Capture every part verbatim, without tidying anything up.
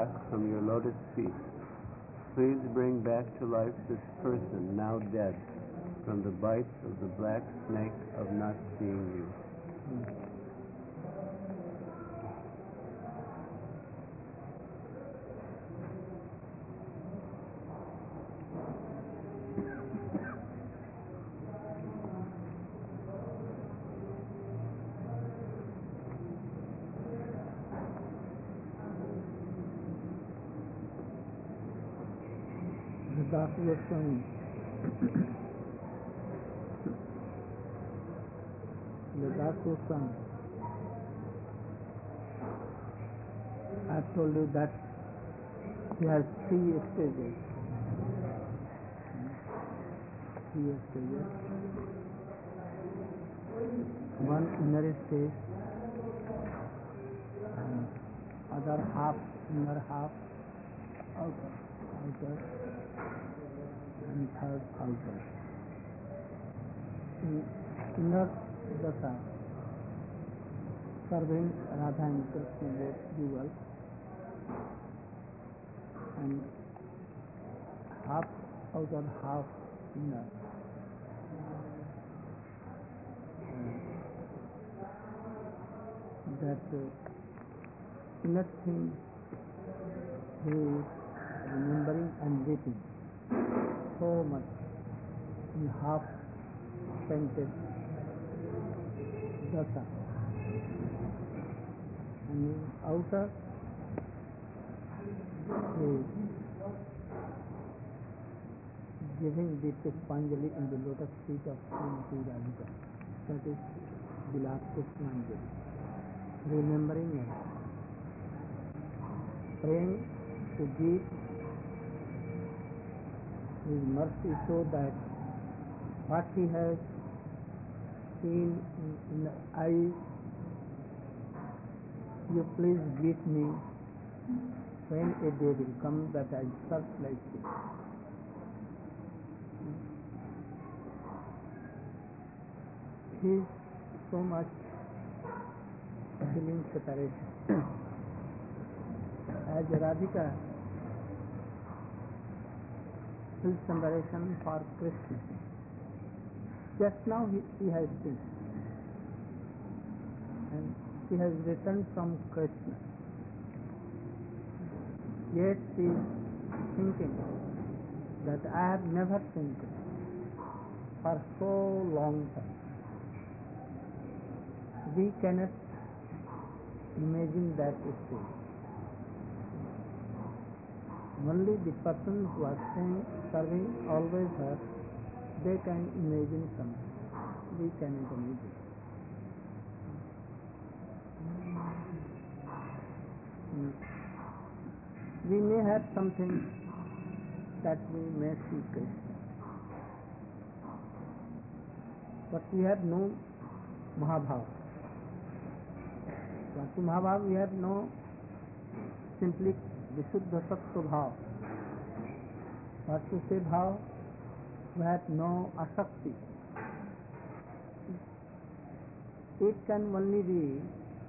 back from your lotus feet. Please bring back to life this person, now dead, from the bites of the black snake of not seeing you. Das Goswami. The Das Goswami. I told you that he has three stages. Three stages. One inner stage, and other half inner, half outer, outer. And third outer. In inner dasa, serving Radha and Krishna both dual, and half outer, half inner. And that uh, inner thing he is remembering and waiting so much in half painted dasa, and in outer is giving the Pushpanjali in the lotus feet of Srimati Radhika. That is Vilas Pushpanjali, remembering it, praying to give His mercy so that what he has seen in, in the eyes, you please give me when a day will come that I serve like you. He is so much feeling separation. As Radhika feels separation for Krishna. Just now he, he has seen, and he has returned from Krishna. Yet he is thinking that I have never seen Krishna for so long time. We cannot imagine that state. Only the persons who are saying, serving always her, they can imagine something. We cannot imagine. We may have something that we may see Krishna, but we have no Mahabhava. But to Mahabhava we have no simply Vishuddha Sattva Bhav. What to say Bhav? We have no Asakti. It can only be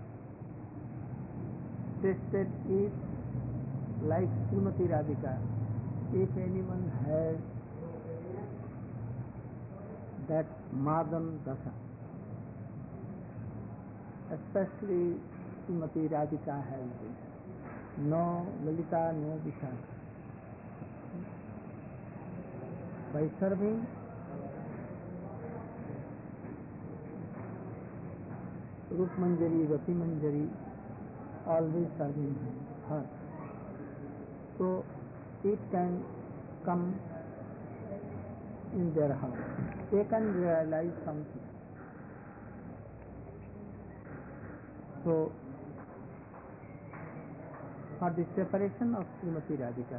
tested if, like Srimati Radhika, if anyone has that Madan Dasa. Especially Srimati Radhika has this. No Lalita, no Vishaka. By serving Rup Manjari, Rati Manjari, always serving her. So it can come in their house. They can realize something. So for the separation of Srimati Radhika,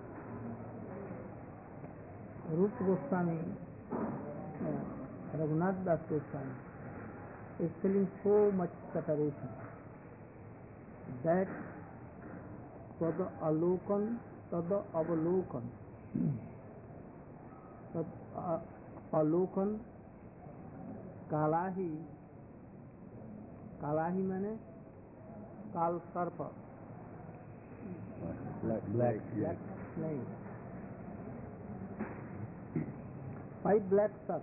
Rupa Goswami, uh, Raghunath Das Goswami is feeling so much separation that Tada Alokan, Tada Avalokan, Tada Alokan, Kalahi, Kalahi means Kal Sarpa, Black, Black black snake. Five black serpents,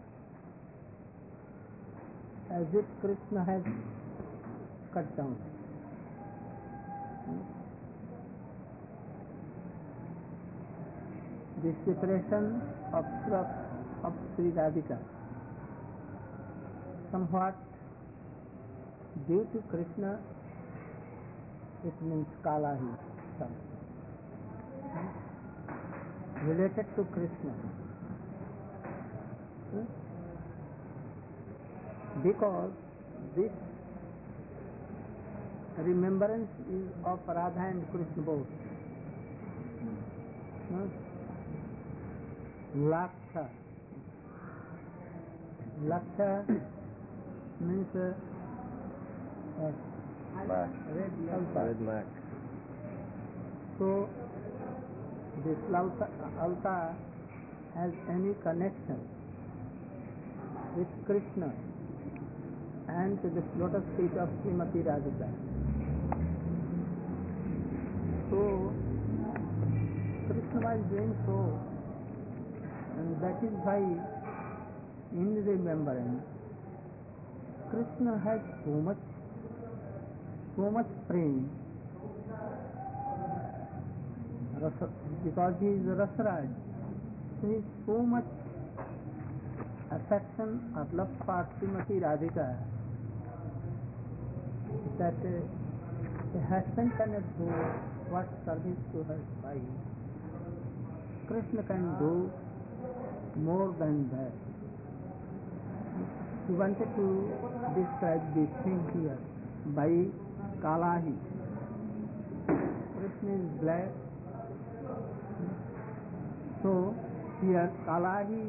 as if Krishna has cut down. The separation of of Sri Radhika, somewhat due to Krishna, it means Kalahi, related to Krishna. Because this remembrance is of Radha and Krishna both. Laksha. Laksha means uh, Black. red altar. Red black. So this altar, altar has any connection with Krishna and to the lotus feet of Srimati Radhika. So Krishna was doing so, and that is why in remembrance Krishna has so much so much prem, Rasa, because he is Rasaraj, so he is so much affection or love for Srimati Radhika that uh, a husband cannot do what service to her wife. Krishna can do more than that. He wanted to describe this thing here by Kalahi. Krishna is black. So here Kalahi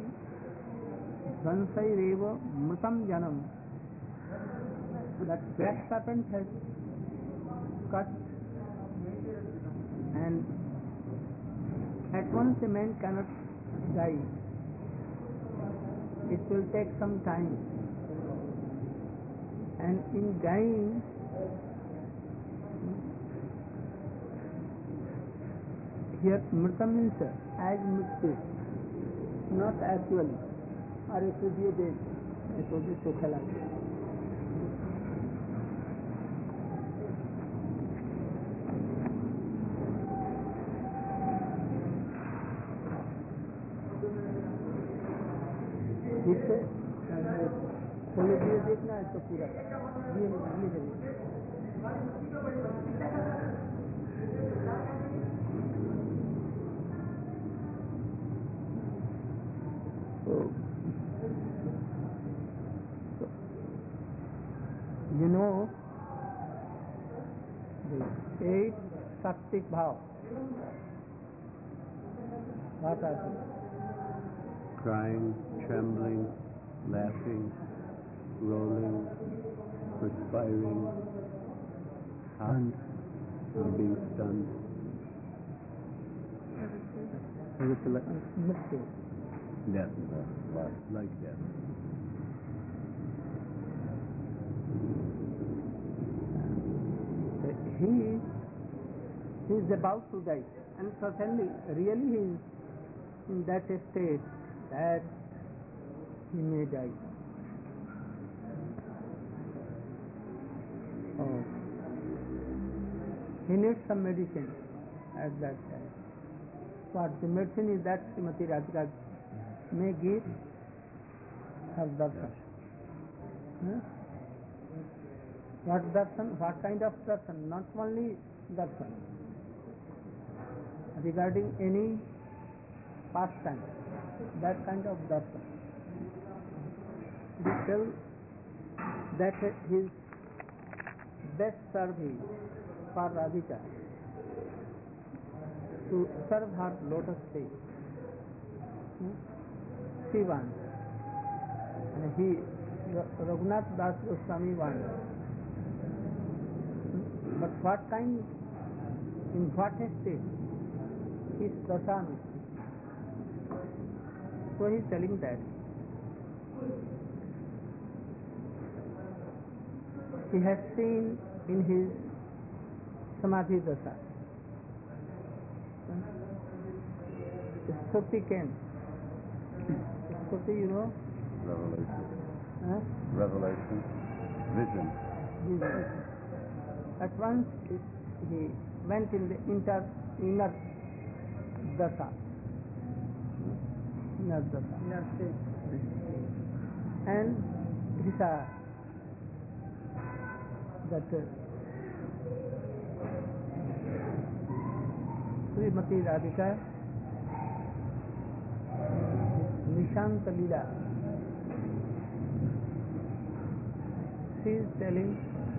Dvansai Mritam Janam, that black serpent has cut, and at once a man cannot die. It will take some time, and in dying here Mritam means as Mrityu, not actually. और एक सौ दिए दे एक सौ बीस तो खेला ठीक है खोले दिए देखना है तो पूरा दिए दिए देंगे You know the eight Shaktik Bhav. What are they? crying, trembling, laughing, rolling, perspiring, hot, or being stunned. Mrityu. Death, like death. He is, he is about to die, and certainly, really he is in that state that he may die. Oh. He needs some medicine at that time. What the medicine is that Srimati Radhika may give her darshan. Huh? What darshan? What kind of darshan? Not only darshan. Regarding any pastime, that kind of darshan. We tell that his best service for Radhika to serve her lotus feet. Hmm? She wants, and he, Raghunath Das Goswami wants. But what kind, in what state is Prasad? So he is telling that he has seen in his Samadhi Dasa Stuti came. Stuti, you know? Revelation. Huh? Revelation. Vision. Vision. At once he, he went in the inter, inner dasa. Inner dasa. Inner state. And he saw that uh, Srimati Radhika Nishanta Lila, she is telling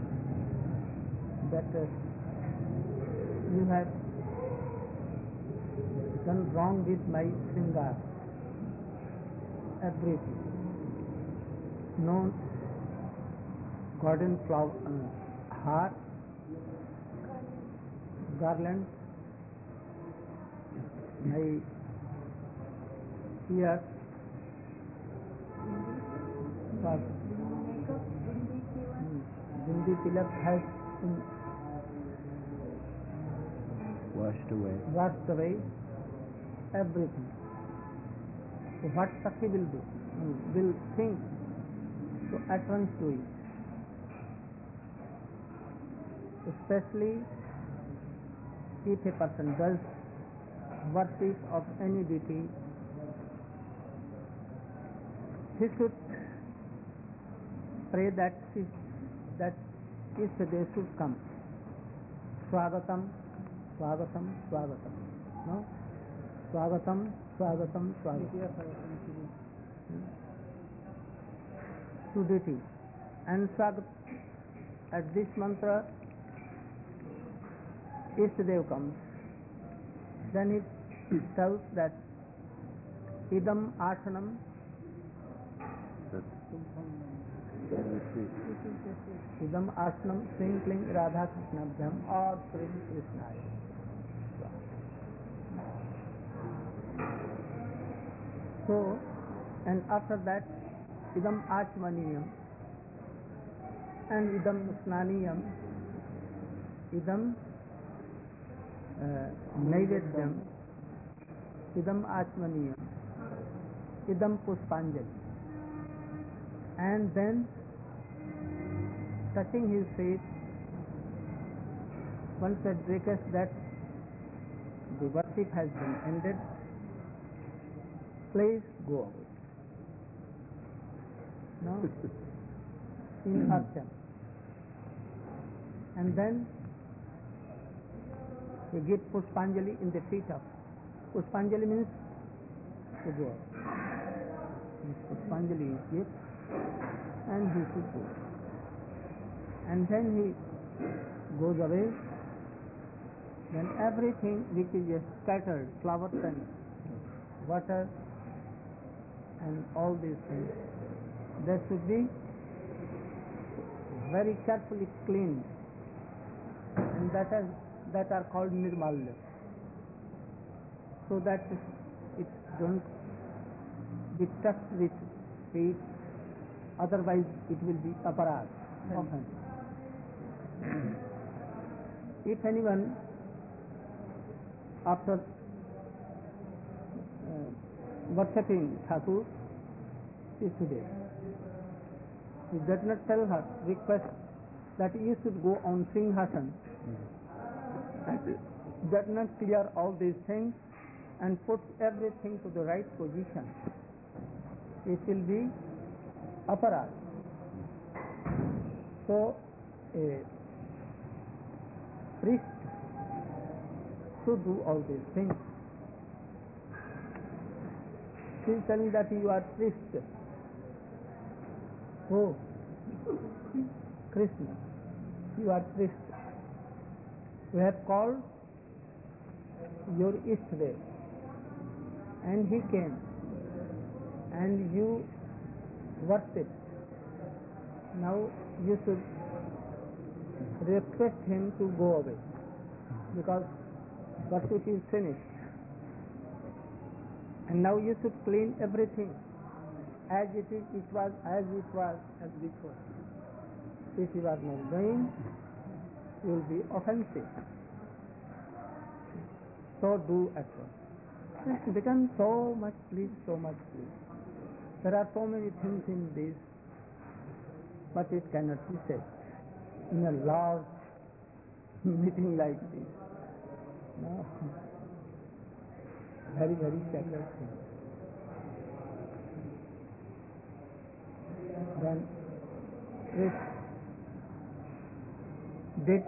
that uh, you have done wrong with my sringar, everything. No golden flower, uh, heart, garland, my ears, but Bindi Tilak has been Washed away. washed away everything. So what Sakhi will do? Hmm, will think to at once do it. Especially if a person does worship of any deity, he should pray that he, that if they should come. Swagatam, Swagatam, Swagatam. No? Swagatam, Swagatam, Swagatam. To deity. And Swagat, at this mantra, Ishtadev comes. Then he tells that Idam Ashanam That's Idam Ashanam Sprinkling Radha Krishnabhyam or Sri Krishnaya. So, and after that, Idam Achmaniyam and Idam Snaniyam, Idam uh, Naivedyam, Idam Achmaniyam, Idam Pushpanjali. And then, touching his feet, one said, request that the worship has been ended, please go away. No? In Archan. And then he gives Pushpanjali in the feet of. Pushpanjali means to go away. Pushpanjali is given and he should go. And then he goes away. Then everything which is scattered, flowers and water and all these things, they should be very carefully cleaned, and that are, that are called nirmalya, so that it don't be touched with feet, otherwise it will be aparad, often. If anyone after uh, worshipping Thakur is today, he does not tell her, request that you should go on Singhasan, does not clear all these things and put everything to the right position, it will be aparad. So a priest should do all these things. She is telling that you are priest. Oh, Krishna, you are priest. We have called your Ishtadev, and he came, and you worshipped. Now you should request him to go away, because worship is finished. And now you should clean everything as it is, it was, as it was, as before. If you are not doing, you will be offensive. so do at once. Krishna becomes so much pleased, so much pleased. There are so many things in this, but it cannot be said in a large meeting like this. No. Very, very sacred thing. Then Krishna did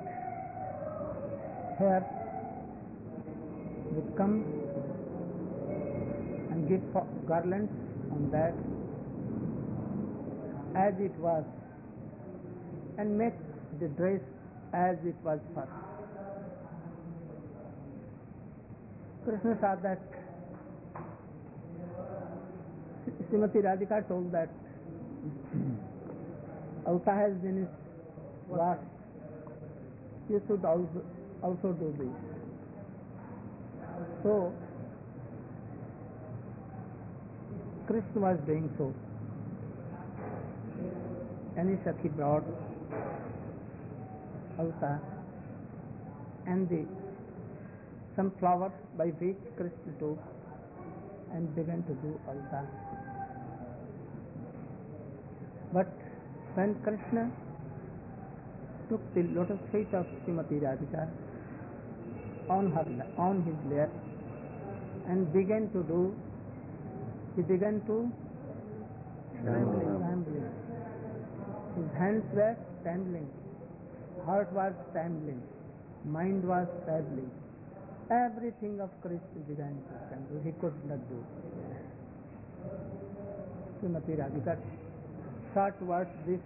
here would come and give garlands on that as it was and make the dress as it was first. Krishna saw that. Srimati Radhika told that Alta has been washed. You should also, also do this. So, Krishna was doing so. And his Sakhi brought Alta and the some flowers by which Krishna took and began to do Alta. But when Krishna took the lotus feet of Srimati Radhika on her on his lap and began to do, he began to trembling, trembling. His hands were trembling, heart was trembling, mind was trembling. Everything of Krishna began to tremble. He could not do. Srimati Radhika thought was this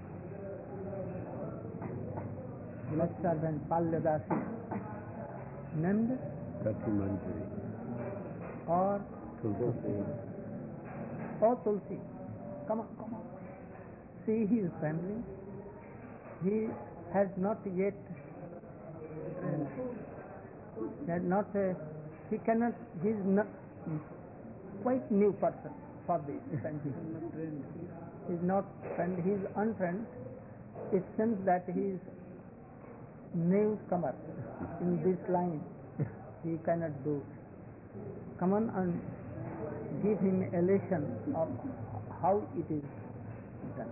village servant Palyadasi named Sati Manjari or Tulsi. Oh Tulsi, come on, come on. See, he is trembling. He has not yet, he has not, uh, he cannot, he is not, quite new person for this. He is not trained, he is untrained. It seems that he is newcomer in this line. He cannot do. Come on and give him a lesson of how it is done.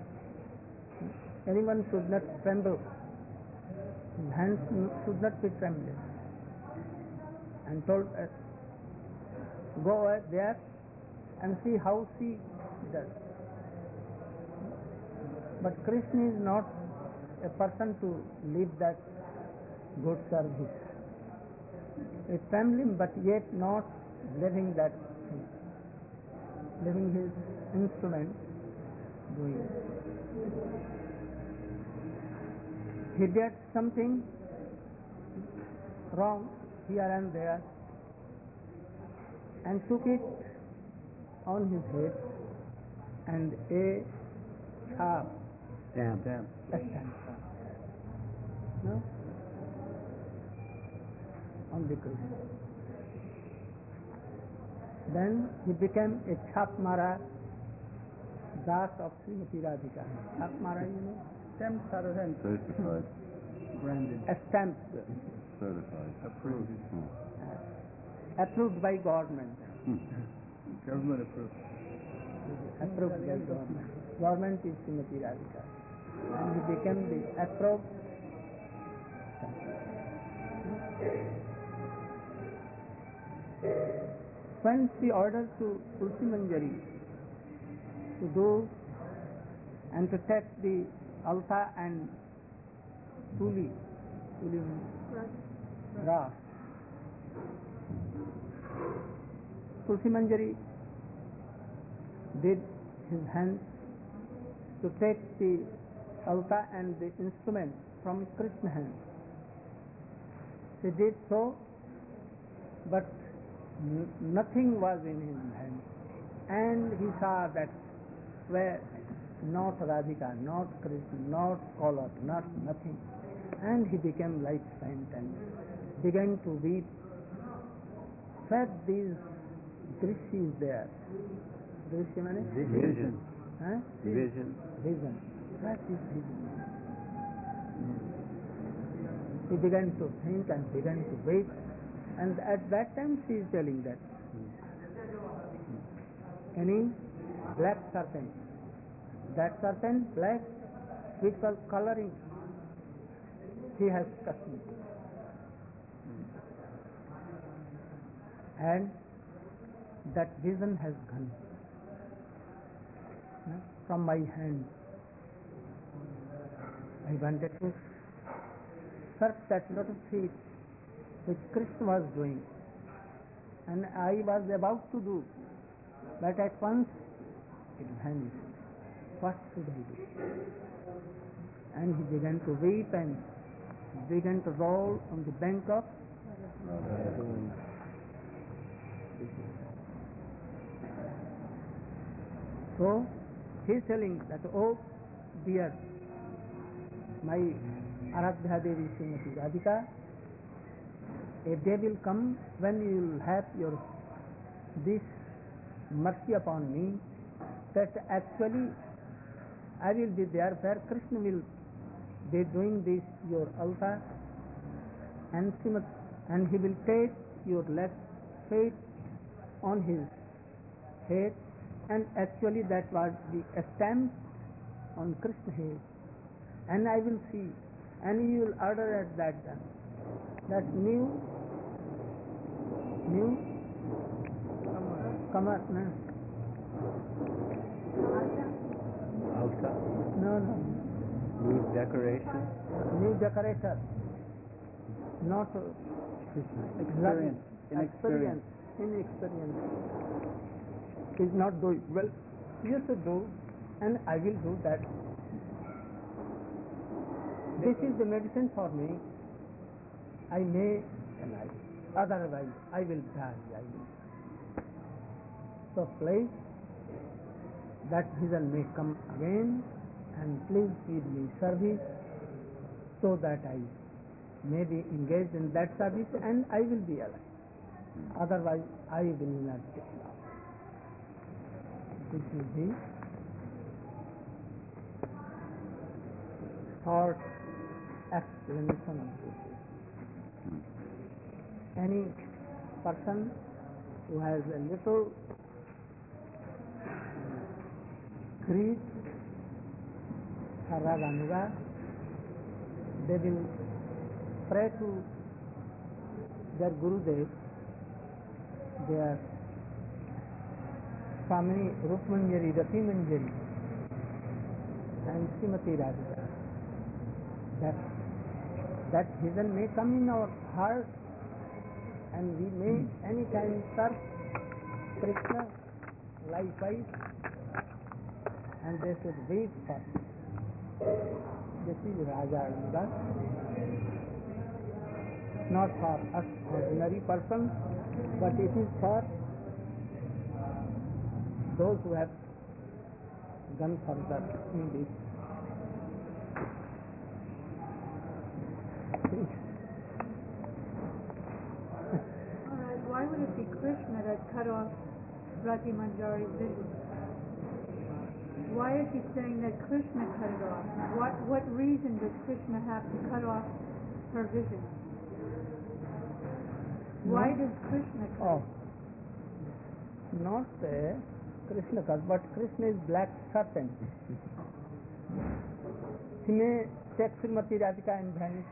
Anyone should not tremble. His hands should not be trembling. And told us, go there and see how she does. But Krishna is not a person to leave that good service. A trembling, but yet not leaving that thing, leaving his instrument doing. He did something wrong here and there and took it on his head and a sharp Stamp. a stamp. No? On the Krishna. Then he became a Chapmara Das of Srimati Radhika. Chapmara, you know? Stamp servant. Certified. Branded. A stamp. Certified. Approved. Uh, approved by government. Government approved. Approved by government. Government is Srimati Radhika. And he became the approved. When she ordered to Tulsi Manjari to do and to take the alta and tuli, tuli ras, Tulsi Manjari did his hands to take the alta and the instrument from Krishna's hands. She did so, but n- nothing was in his hand. And he saw that where not Radhika, not Krishna, not color, not nothing. And he became like saint and began to weep. Said these drishis there. Drishya means? Vision. Huh? Vision. Vision. That is vision. He began to think and began to weep And at that time she is telling that any black serpent, that serpent black with a coloring, he has touched me. And that vision has gone uh, from my hand. I wanted to search that lotus feet which Krishna was doing, and I was about to do, but at once it vanished. What should I do? And he began to weep and began to roll on the bank of So he is telling that, oh dear, my Aradhya Devi Srimati Radhika, a day will come when you will have your this mercy upon me, that actually I will be there where Krishna will be doing this your altar, and Srimati, and he will take your left feet on his head, and actually that was the stamp on Krishna's head, and I will see, and he will order at that time that new new Kamar, no, Altar, no, no, new decoration. new decorator, not uh, Experience. experience, inexperience, is not doing well. You should do, and I will do that. This is the medicine for me. I may alive, otherwise I will die. I will. So please, that vision may come again, and please give me service so that I may be engaged in that service and I will be alive. Otherwise, I will not be alive. This is the short explanation of this. Any person who has a little greed or raganuga, they will pray to their Gurudev, their Swami Rupmanjari, Rati Manjari, and Srimati Radhika. That, that vision may come in our heart, and we may anytime serve Krishna likewise, and they should wait for it. This is Raja Anuga, not for us ordinary persons, but it is for those who have gone further in this. Alright, why would it be Krishna that cut off Rati Manjari's vision? Why is he saying that Krishna cut it off? What what reason does Krishna have to cut off her vision? Why No. does Krishna cut Oh, it? not uh, Krishna cut, but Krishna is black serpent. He may take Srimati Radhika and vanish.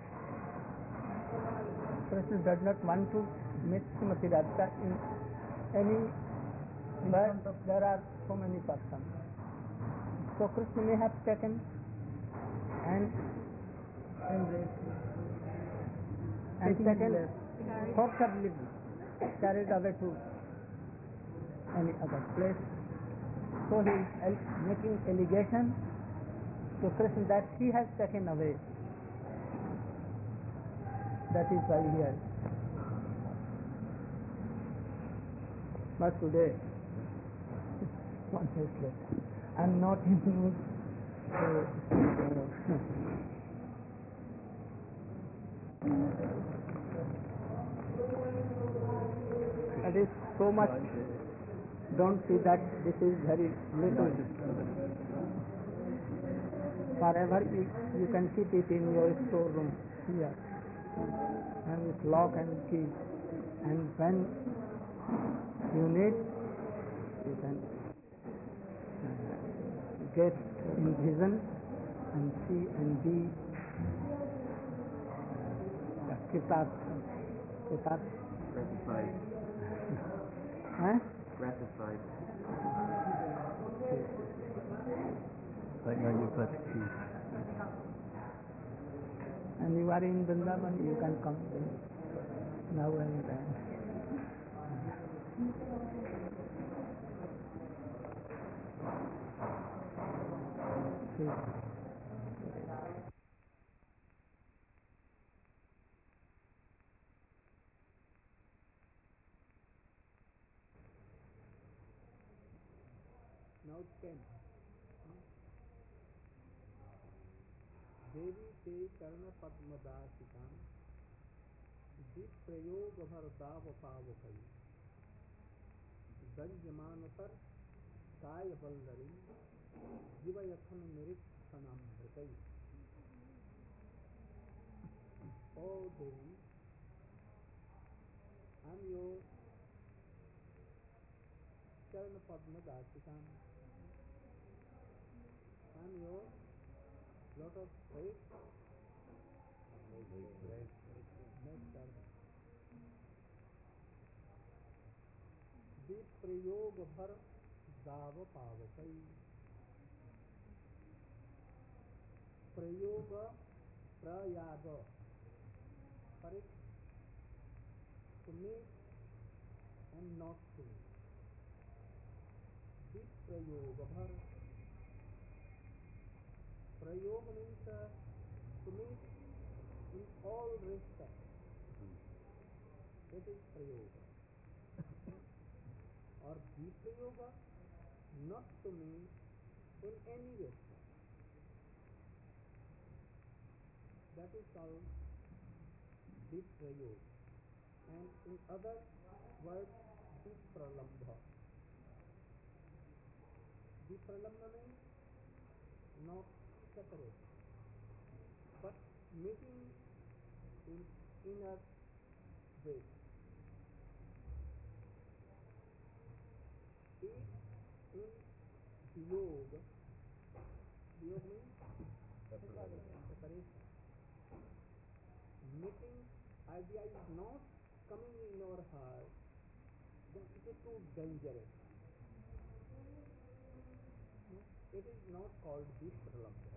Krishna does not want to meet Srimati Radhika in any, but there are so many persons. So Krishna may have taken and embraced and taken Carried. forcibly carried away to any other place. So he is al- making allegation to Krishna that he has taken away. That is why he has. But today, one says later, I am not in the mood. So, that is so much. Don't see that this is very little. Forever you, you can keep it in your storeroom here, and with lock and key. And when you need, you can uh, get in vision and see and be uh, Kritartha. Kritartha. Gratified. Huh? Gratified. Like when you put peace. And you are in Vrindavan, you can come now and then. See. Now ten. देवी ते कर्ण पद्म दासिकां विप्रयोग भरदाव पावकई दंजमानतर काय Ballari जीवयखन निरीक्षणामृतई. Oh Devi, I am your Charana Padma Dasika. I am your lotus feet. Nectar. विप्रयोग भर दाव पावकै. प्रयोग Prayag correct to make and not to make. विप्रयोग भर. प्रयोग means uh, to make in all respects. That is prayoga. Or viprayoga, not to make in any respect. That is called viprayoga. And in other words, vipralambha. Vipralambha means not separate, but making in inner way. If in yoga, yoga means separation. Making idea is not coming in our heart, then it is too dangerous. It is not called vipralambha.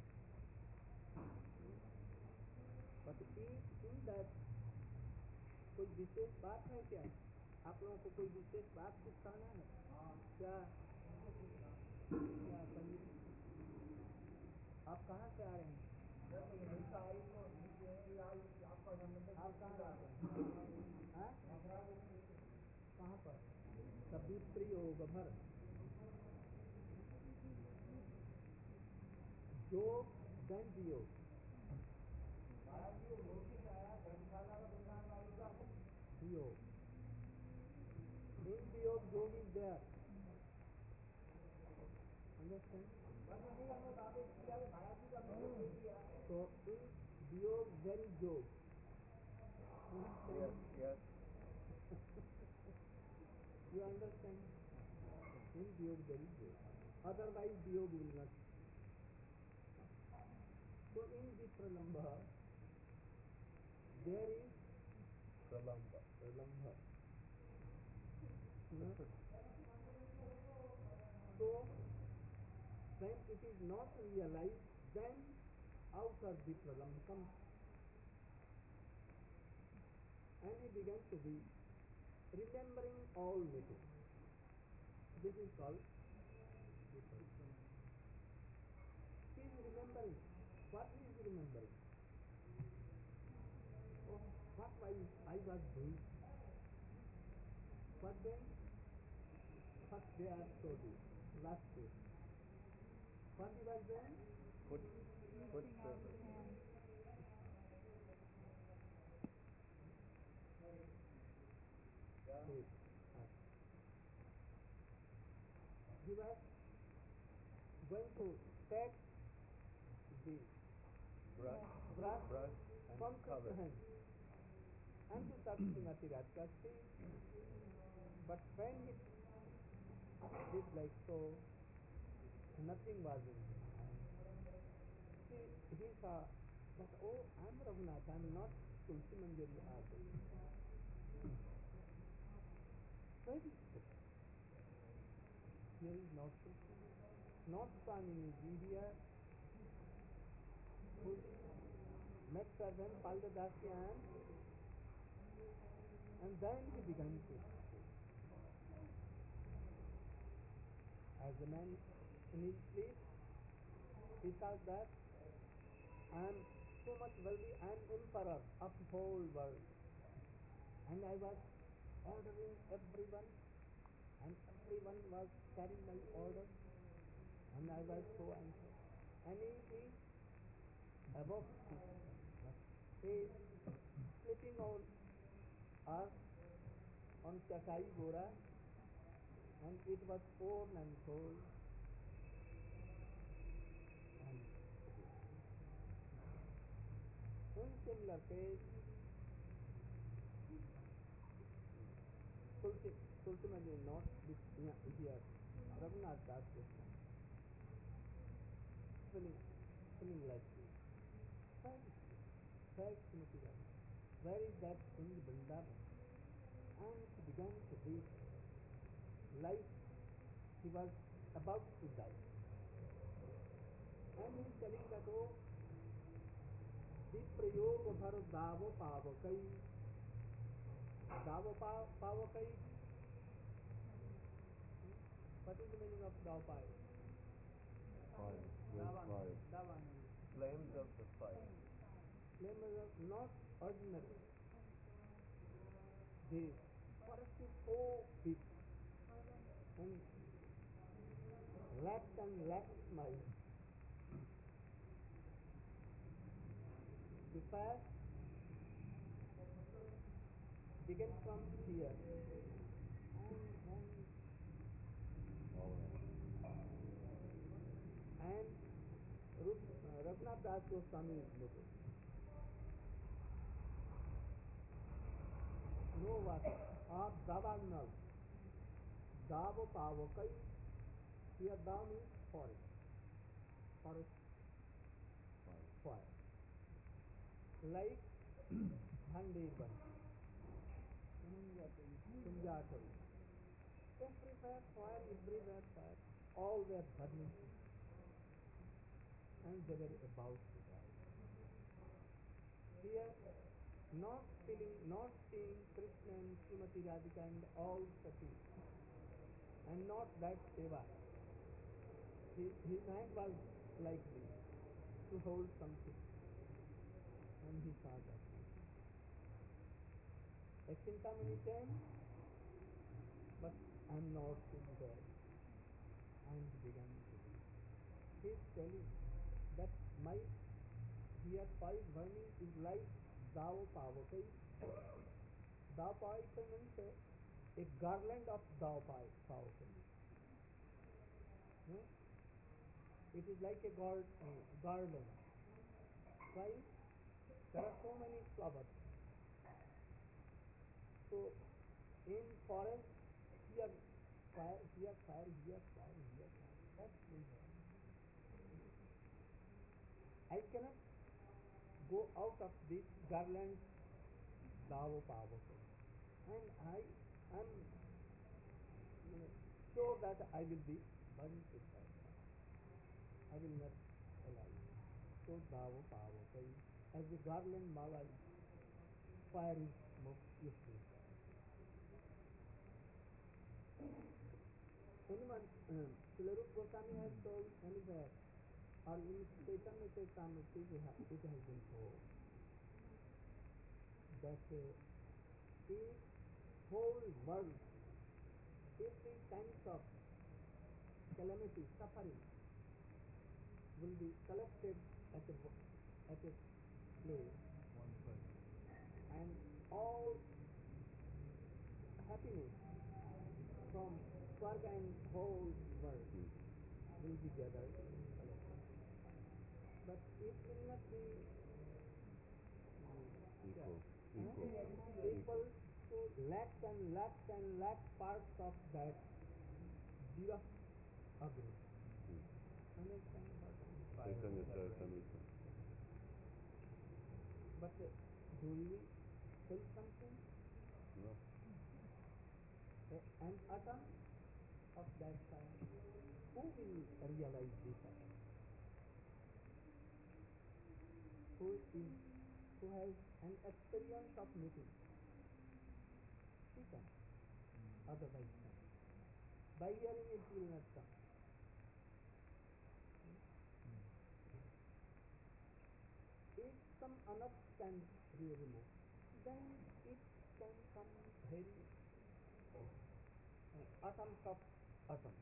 But if in that कोई विशेष बात है क्या? आप लोगों को कोई विशेष बात सिखाना है क्या? क्या कहिए? आप कहाँ से आ रहे हैं? आप कहाँ रहते हैं? कहाँ पर? सभी प्रयोग भर योग दंड योग. योग. In Yog, Yog is there. Understand? So in Yog there is Yog. Understand? Yes. You understand? In Yog there is Yog. Otherwise Yog will not. So in Vipralambha there is Pralambha. Pralambha. No? So when it is not realized, then out of the Pralambha comes. And he began to be remembering all meetings. This is called Vipralambha. He is remembering. What he is remembering? Oh, what I, I was doing. What then? First day I told you, last day. What he was doing? Foot, foot Reaching out service. his hand. Wait. He was going to take the Brush, brush brush from and his cover. hand and to touch Srimati Radhika's feet. But when he did like so, nothing was in his hand. He, he saw that, oh, I am Raghunath, I am not Tulsi Manjari also. Very strange. Here is not Krishna, not Swami Jiva, whose met servant Paldadasyan, and then he began to speak. As a man in his sleep, he thought that I am so much wealthy, I am emperor of the whole world, and I was ordering everyone, and everyone was carrying my order, and I was so anxious. And he is above he is sleeping on earth on Chakai Gora, and it was warm and cold. And in similar case, Tulsi, Tulsi Manjari not here, Raghunath Das Goswami, feeling, feeling like this. Where is Where is Srimati Radhika? Where is that in Vrindavan? And he began to weep like he was about to die. And he is telling that, oh, Viprayog Bhar Davo Pavakai. Davo Pavakai. What is the meaning of Davapai? Fire. Great fire. Davan. Flames of the fire. Flames are not ordinary. The forest is so big and left and left smile. The fire begins from here and then All right. and Raghunath Das Goswami is looking. No water, or Davanal, Davo Pavokai, here down is forest, forest Fire. fire. Like Bhandirban, Kunjatari. Everywhere fire, everywhere fire, all were burning. And they were about to die. Here, not feeling, not seeing Krishna and Srimati Radhika and all Satis, and not that Seva. His, his hand was like this, to hold something, and he saw that. A Chintamani came, but I am not seeing that. And he began to weep. He is telling that my here fire burning is like Dao Pavakai. Dao Pavakai means a, a garland of Dao Pavakai. Hmm? It is like a gar, uh, garland. Why? There are so many flowers. So in forest, here fire, here fire, here fire, here fire. That's reason. I cannot go out of this garland Davo Pavaka. And I am you know, sure that I will be burned with that fire. I will not alive. So Davo Pavaka, as the garland mala, fire is most useful. Anyone, um, Srila Goswami has told anywhere, or in Chaitanya Charitamrita it has been told that uh, if whole world, every kinds of calamity, suffering will be collected at a, at a place, One place. and all happiness from Swarga and whole world will be gathered and collected. But it will not be um, Equal. Equal. equal to lakhs and lakhs and lakhs parts of that Jiva Agni. Understand what I'm Chaitanya saying? Charitamrita. But uh, do we feel something? No. Uh, An atom of that fire. Who will realize this atom? Who is who has an experience of meeting? She can. Otherwise can. By hearing it will not come. If some anup can be removed, then it can come very uh, atoms of atom.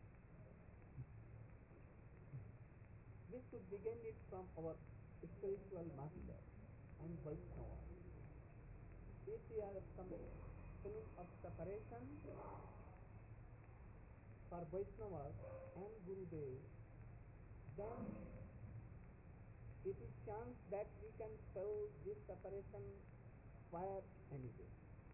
We should begin it from our spiritual master and Vaishnava. If we are some feeling of separation for Vaishnavas and Gurudev, then it is chance that we can feel this separation fire anyway.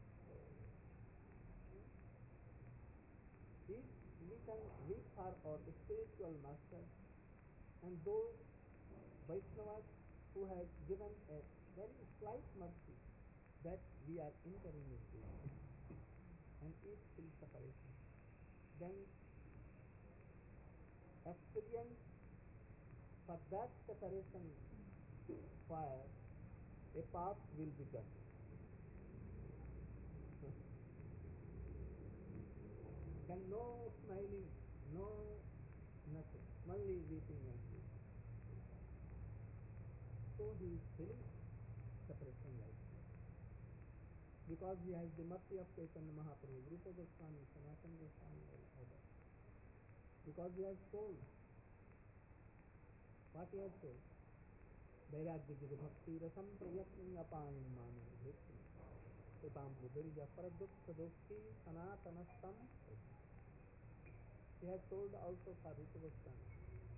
If we can live for our spiritual master and those Vaishnavas who have given a very slight mercy that we are entering into and is still separation, then experience for that separation fire a path will be done. Then no smiling, no nothing, only weeping and weeping. So he is feeling separation like that. Because he has the mercy of Chaitanya Mahaprabhu, Rupa Goswami, Sanatana Goswami and others. Because he has told. What he has told? Vairagya Jig Bhakti Rasam Prayatni Apayam Manu Bhikti Kripam Buddhirya Paradukta Dokti Sanatanastam. He has told also for Rupa Goswami.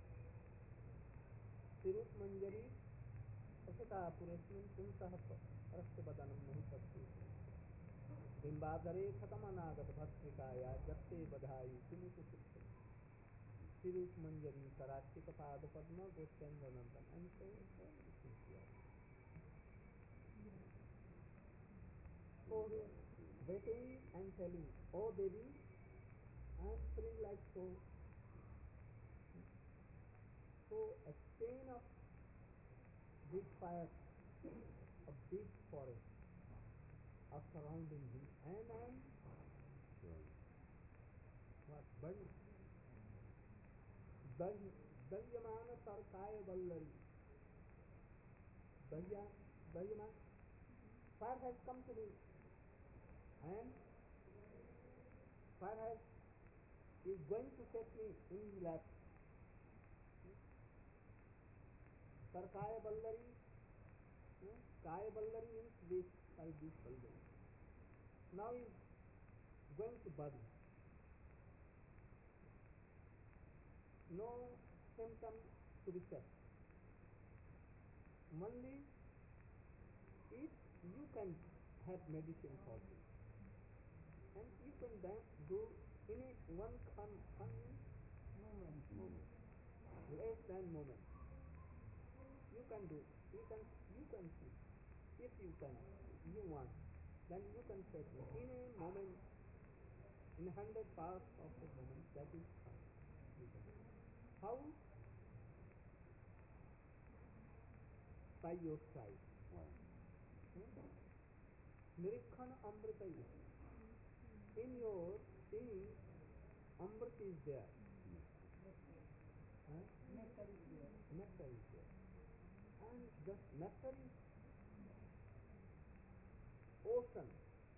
Sirup Manjari Asita Puresmin Puntah Rasya Badanam Mahipatti Bimbadare Khatamanagat Bhaktikaya Jatte Badhai Timitu Sikti Sirup Manjari Karachika Pada Padma Goschandranandam, and so so many things here. So he is waiting and telling, oh Devi, I am feeling like so. So a chain of big fire, a big forest are surrounding him, and I am what burning. Daryamana Sarkaya Vallari. Darya, Daryaman. Fire has come to me. And fire has is going to take me in his lap. Sarkaya Vallari. Kaya Vallari means this, like this Vallari. Now he is going to burn. No symptom to be checked. Only if you can have medicine for this, and you can then do in a one con, con moment, moment, less than moment. You can do. You can. You can see. If you can, you want, then you can take it in a moment, in a hundred parts of a moment. That is fine. You can do. How? By your side. Nirikhan Amrita is. In your seeing, Amrit is there. Huh? Nectar is there. Nectar is there. And the nectar is ocean.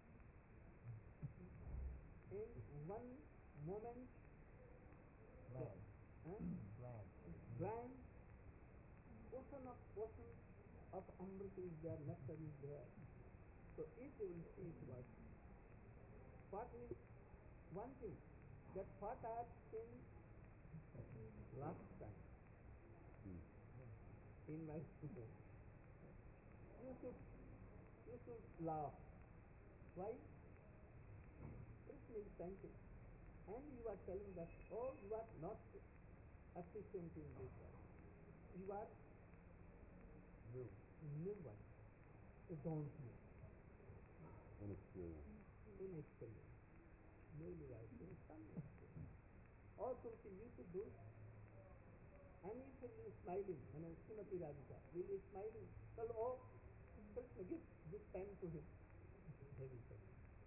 In one moment, Land. huh? Land. Blind, ocean of ocean of Amrit is there, nectar is there. So if you will see it was, what is one thing, that what I have seen last time in my student, you should you should laugh. Why? Krishna is thinking. And you are telling that, oh, you are not efficient in this world. You are New. new one. You don't know. Inexperienced. Inexperienced. Newly writing some experience. Or something you should do. And if you will smiling, and Srimati Radhika will be smiling, tell, oh, Krishna, give this pen to him. Heavy pen.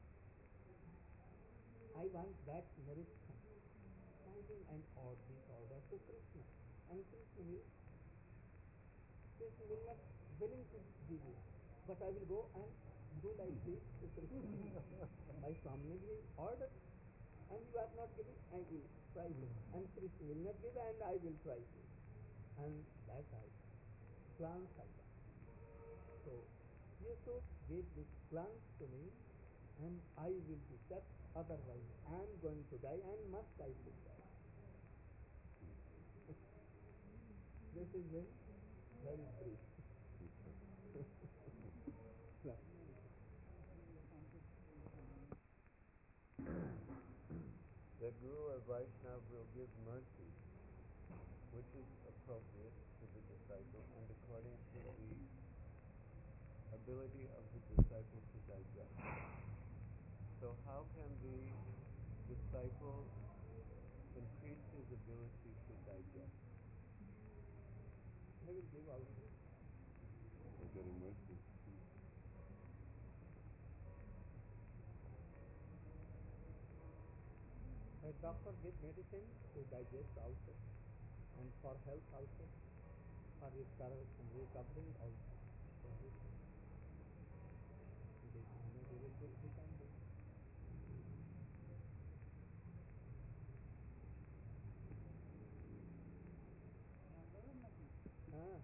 I want that nourishment. Smiling and all this order to Krishna. And Krishna will, Krishna will not willing to give you. But I will go and do like this to Krishna. My family will order. And you are not giving, I will try to. And Krishna will not give, and I will try to. And that I glance I got. So you should give this glance to me, and I will be kept. Otherwise, I am going to die, and must I should die. This is very, very brief. The Guru or Vaishnava will give mercy, which is appropriate to the disciple and according to the ability of the disciple to digest. So how can the disciple increase his ability to digest? He will give also. By getting mercy. A doctor gives medicine to digest also, and for health also, for recovering also. So this this manner he will do, he can do. Ah.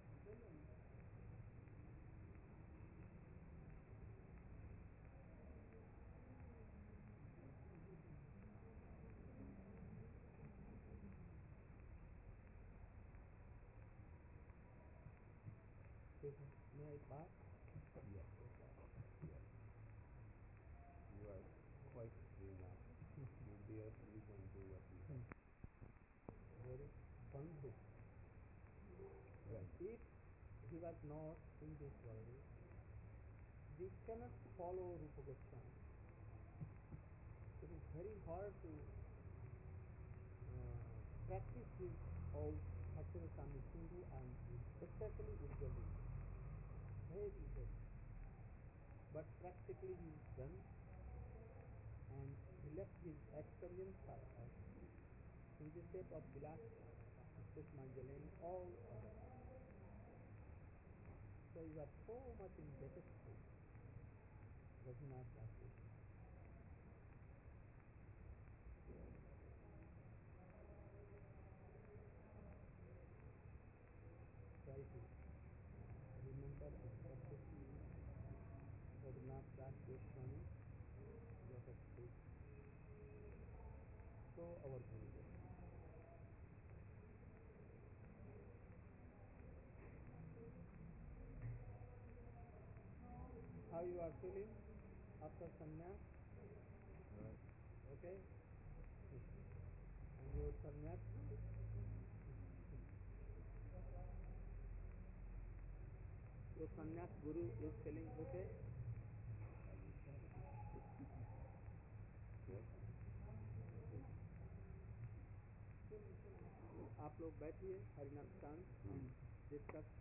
May I pass? Yes. Yes. You are quite free now. You'll be able, you can do what you want. Very Bandhu. Yes. If he was not in this world, we cannot follow Rupa Goswami. It is very hard to uh, practice his all Bhakti-Rasamrita Sindhu and especially Ujjwal. Very good. But practically he is done, and he left his experience for us in the shape of Vilas, Pushpanjali, and all others. So you are so much indebted to Raghunath Das Krishna. Try to remember and practice Raghunath Das Goswami, lot of faith. So our Guru. How you are feeling after sannyas? Right. Okay? And your sannyas? Your sannyas guru is feeling okay? Yes. आप लोग बैठिए हरिनाम कांड discuss